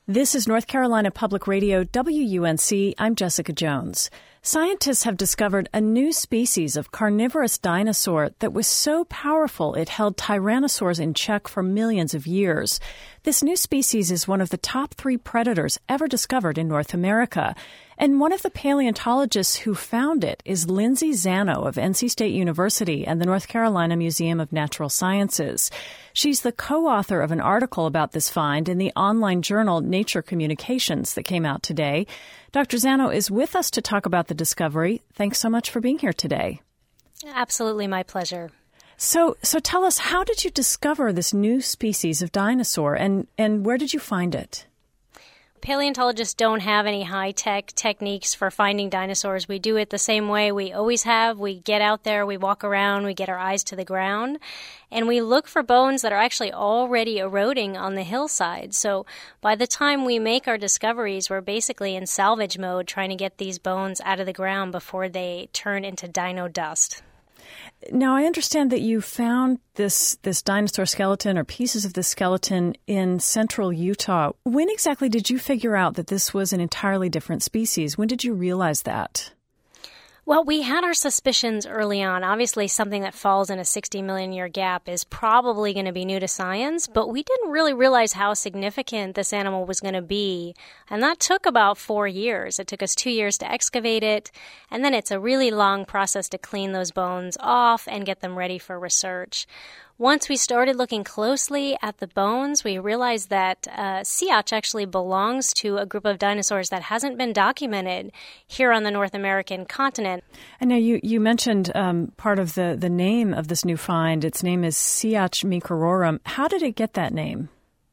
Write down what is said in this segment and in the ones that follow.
This is North Carolina Public Radio, WUNC. I'm Jessica Jones. Scientists have discovered a new species of carnivorous dinosaur that was so powerful it held tyrannosaurs in check for millions of years. This new species is one of the top 3 predators ever discovered in North America. And one of the paleontologists who found it is Lindsay Zano of NC State University and the North Carolina Museum of Natural Sciences. She's the co-author of an article about this find in the online journal Nature Communications that came out today. Dr. Zano is with us to talk about the discovery. Thanks so much for being here today. Absolutely, my pleasure. So tell us, how did you discover this new species of dinosaur, and where did you find it? Paleontologists don't have any high-tech techniques for finding dinosaurs. We do it the same way we always have. We get out there, we walk around, we get our eyes to the ground, and we look for bones that are actually already eroding on the hillside. So by the time we make our discoveries, we're basically in salvage mode trying to get these bones out of the ground before they turn into dino dust. Now, I understand that you found this dinosaur skeleton or pieces of this skeleton in central Utah. When exactly did you figure out that this was an entirely different species? When did you realize that? Well, we had our suspicions early on. Obviously, something that falls in a 60 million year gap is probably going to be new to science, but we didn't really realize how significant this animal was going to be. And that took about 4 years. It took us 2 years to excavate it, and then it's a really long process to clean those bones off and get them ready for research. Once we started looking closely at the bones, we realized that Siach actually belongs to a group of dinosaurs that hasn't been documented here on the North American continent. And now you mentioned part of the name of this new find. Its name is Siach micrororum. How did it get that name?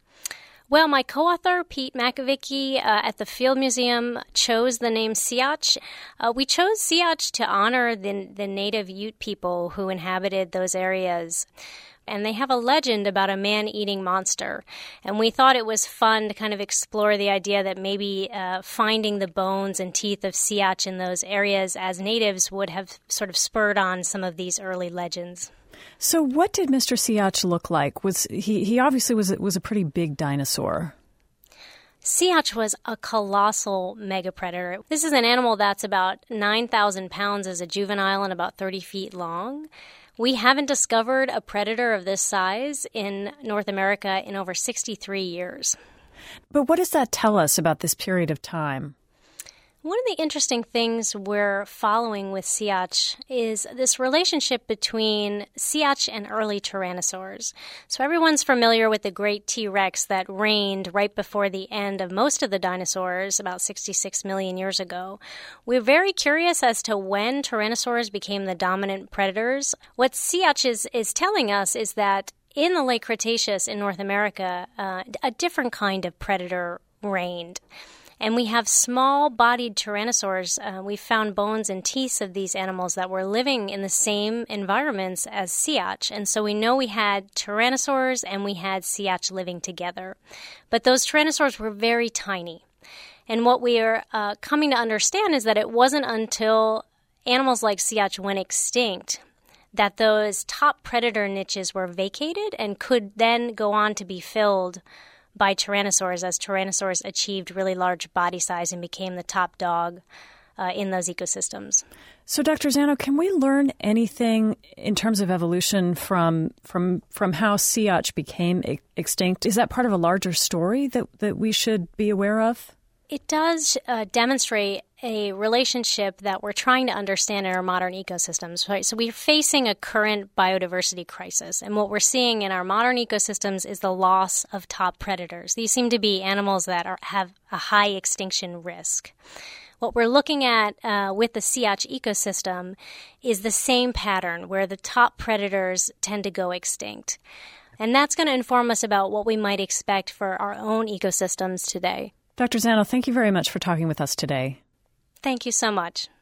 Well, my co-author, Pete Makovicky, at the Field Museum chose the name Siach. We chose Siach to honor the native Ute people who inhabited those areas. And they have a legend about a man-eating monster. And we thought it was fun to kind of explore the idea that maybe finding the bones and teeth of Siach in those areas as natives would have sort of spurred on some of these early legends. So what did Mr. Siach look like? He obviously was a pretty big dinosaur. Siach was a colossal megapredator. This is an animal that's about 9,000 pounds as a juvenile and about 30 feet long. We haven't discovered a predator of this size in North America in over 63 years. But what does that tell us about this period of time? One of the interesting things we're following with Siach is this relationship between Siach and early tyrannosaurs. So everyone's familiar with the great T-Rex that reigned right before the end of most of the dinosaurs about 66 million years ago. We're very curious as to when tyrannosaurs became the dominant predators. What Siach is telling us is that in the late Cretaceous in North America, a different kind of predator reigned. And we have small-bodied tyrannosaurs. We found bones and teeth of these animals that were living in the same environments as Siach. And so we know we had tyrannosaurs and we had Siach living together. But those tyrannosaurs were very tiny. And what we are coming to understand is that it wasn't until animals like Siach went extinct that those top predator niches were vacated and could then go on to be filled by tyrannosaurs as tyrannosaurs achieved really large body size and became the top dog in those ecosystems. So, Dr. Zano, can we learn anything in terms of evolution from how Siach became extinct? Is that part of a larger story that we should be aware of? It does demonstrate a relationship that we're trying to understand in our modern ecosystems. Right? So we're facing a current biodiversity crisis, and what we're seeing in our modern ecosystems is the loss of top predators. These seem to be animals that have a high extinction risk. What we're looking at with the Siach ecosystem is the same pattern where the top predators tend to go extinct. And that's going to inform us about what we might expect for our own ecosystems today. Dr. Zano, thank you very much for talking with us today. Thank you so much.